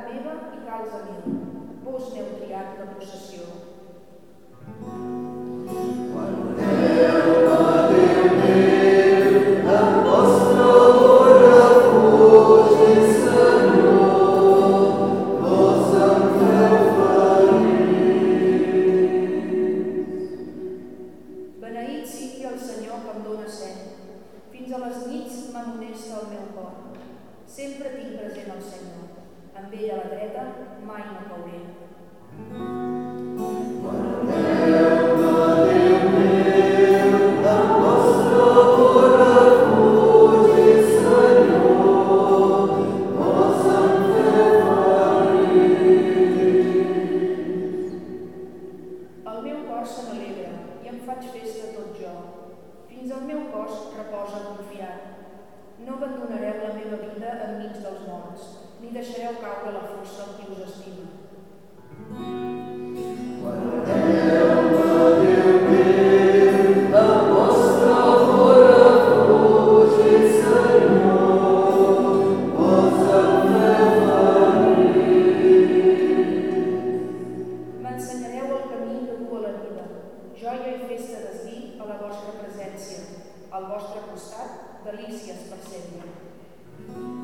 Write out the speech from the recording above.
meva i calze meu, vos n'heu triat la possessió. Beneït sigui el Senyor que em dóna set. Fins a les nits m'amonesta el meu cor. Sempre tinc present el Senyor. Amb ell a la dreta mai no cauré. El meu cor se n'alegra i em faig festa tot jo. Fins el meu cos reposa confiat. No abandonareu la meva vida enmig dels morts, ni deixareu caure la força qui us estima. M'ensenyareu el camí que du a la vida, joia i festa d'esdir a la vostra presència, al vostre costat, delícies per sempre.